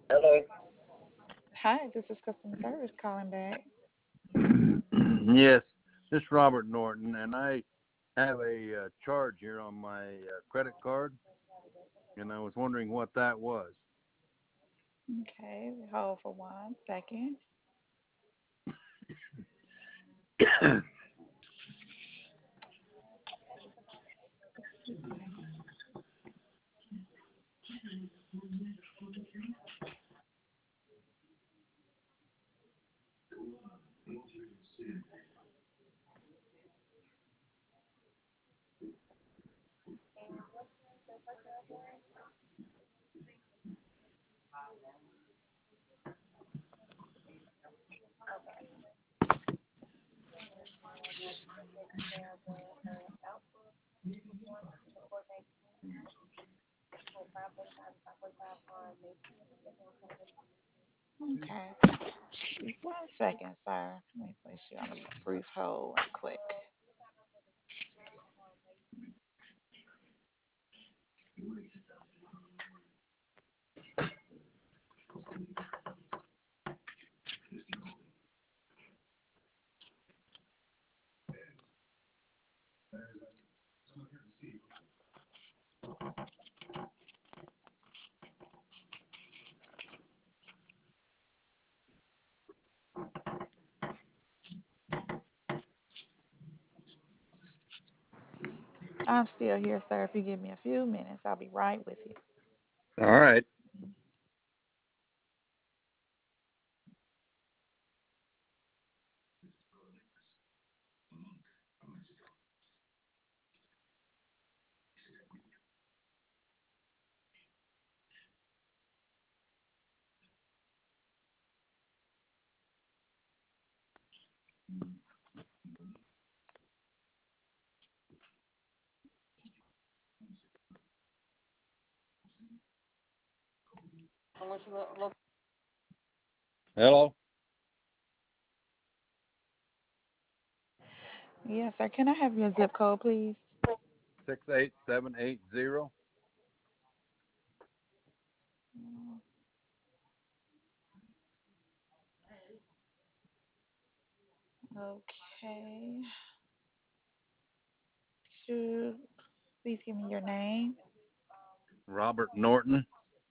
Hello. Hi, this is customer service calling back. Yes, this is Robert Norton, and I have a charge here on my credit card, and I was wondering what that was. Okay, hold for 1 second. Okay, 1 second, sir. Let me place you on a brief hold right quick. I'm still here, sir. If you give me a few minutes, I'll be right with you. All right. Hello. Yes, sir. Can I have your zip code, please? 68780. Okay. Should please give me your name. Robert Norton.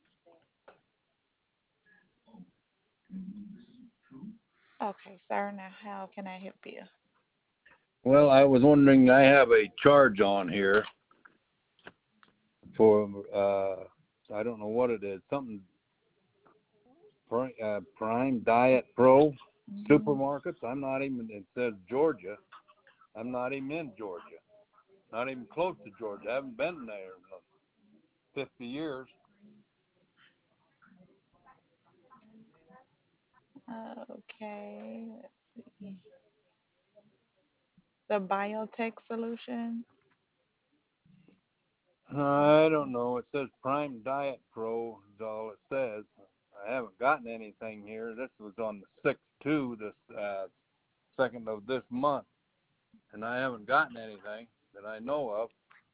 Okay, sir. Now, how can I help you? Well, I was wondering. I have a charge on here for I don't know what it is. Something Prime Diet Pro Hmm. supermarkets. I'm not even. It says Georgia. I'm not even in Georgia. Not even close to Georgia. I haven't been there in 50 years. Okay, let's see. The biotech solutions. I don't know. It says Prime Diet Pro is all it says. I haven't gotten anything here. This was on the 6th too, this second of this month, and I haven't gotten anything that I know of.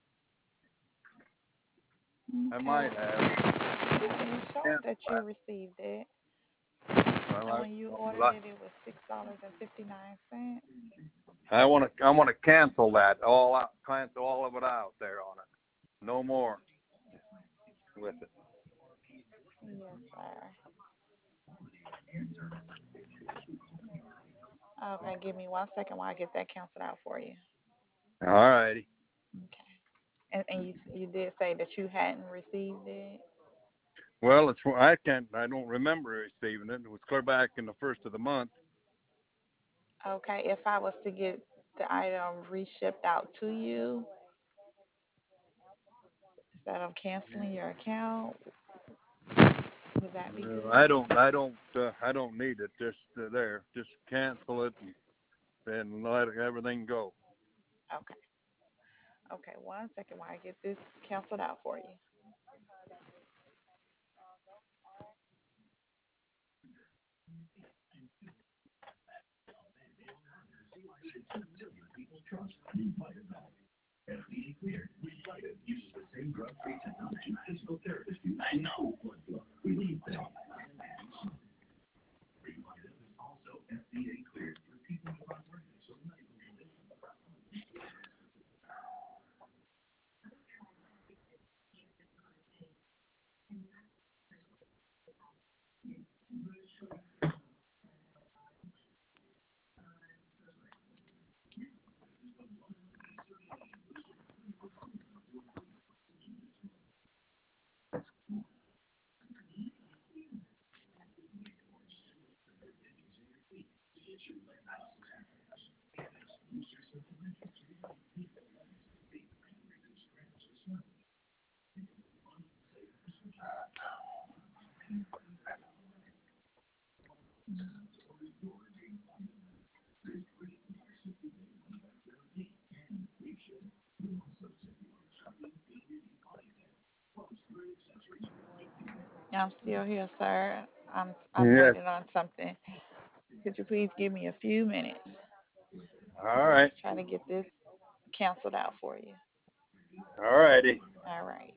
I Okay. might have. Yeah, it's showing Cancel that you that. received it. Well, And when you ordered it, it was $6.59. I want to cancel that all out, cancel all of it out there on it. No more with it. Yes, sir. Okay, give me 1 second while I get that canceled out for you. All righty. Okay. And you did say that you hadn't received it. Well, I don't remember receiving it. It was clear back in the first of the month. Okay, if I was to get the item reshipped out to you instead of canceling your account, would that be No, good? I don't need it. Just there. Just cancel it and let everything go. Okay. Okay, 1 second while I get this canceled out for you. I'm still here, sir. I'm Yes. waiting on something. Could you please give me a few minutes? All right. Try to get this canceled out for you. All righty. All right.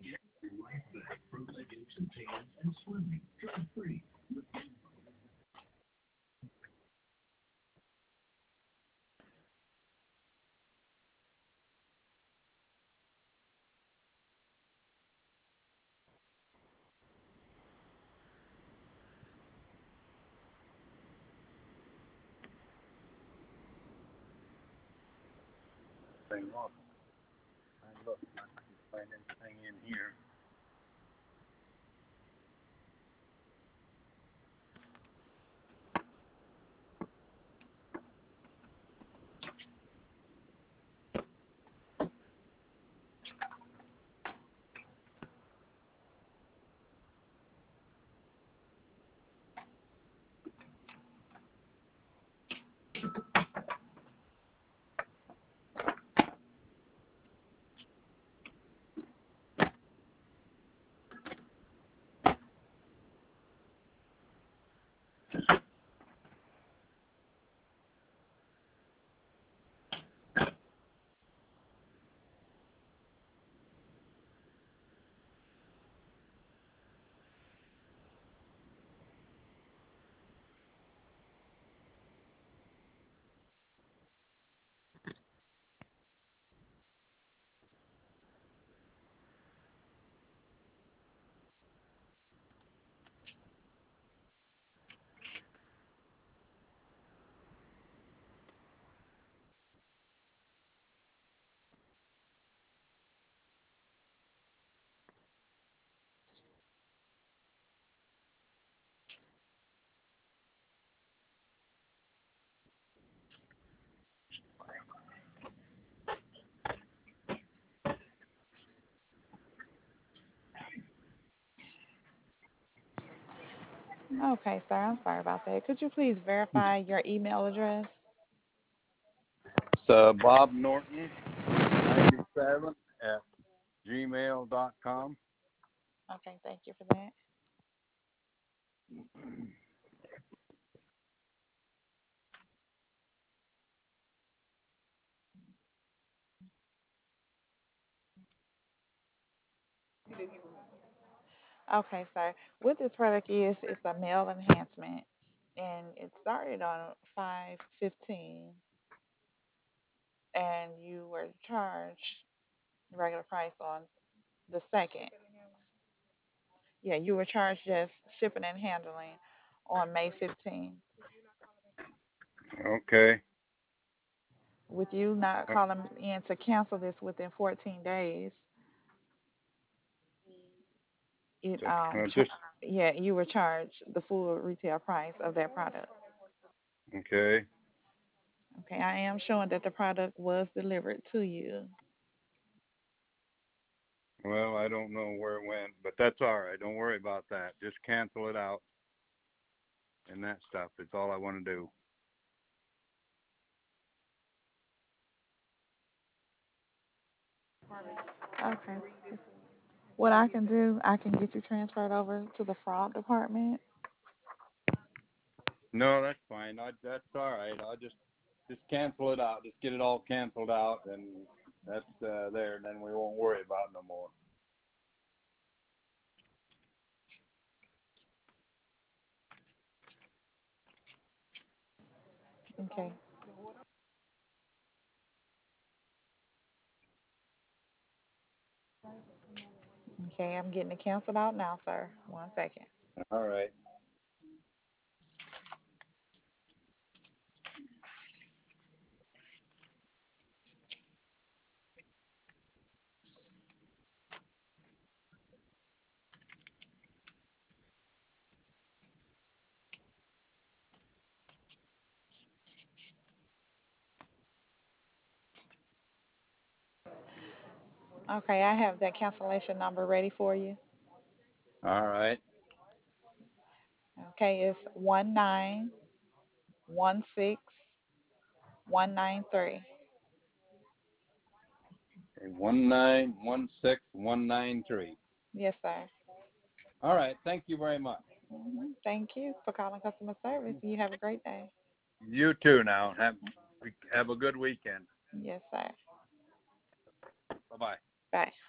Thing on. I look. I can't find anything in here. Okay, sir. I'm sorry about that. Could you please verify your email address? It's Bob Norton 97 at gmail.com. Okay, thank you for that. Okay, sir. What this product is, it's a male enhancement, and it started on 5/15, and you were charged regular price on the second. Yeah, you were charged just shipping and handling on May 15th. Okay. With you not calling in to cancel this within 14 days, it Just yeah, you were charged the full retail price of that product. okay. Okay, I am showing that the product was delivered to you. Well, I don't know where it went, but that's all right. Don't worry about that. Just cancel it out and that stuff. It's all I want to do. Okay. What I can do, I can get you transferred over to the fraud department. No, that's fine. That's all right. I'll just cancel it out. Just get it all canceled out, and that's there. And then we won't worry about it no more. Okay. Okay, I'm getting it canceled out now, sir. 1 second. All right. Okay, I have that cancellation number ready for you. All right. Okay, it's 1916193. 1916193. Yes, sir. All right. Thank you very much. Thank you for calling customer service. You have a great day. You too now. Have a good weekend. Yes, sir. Bye bye. Bye.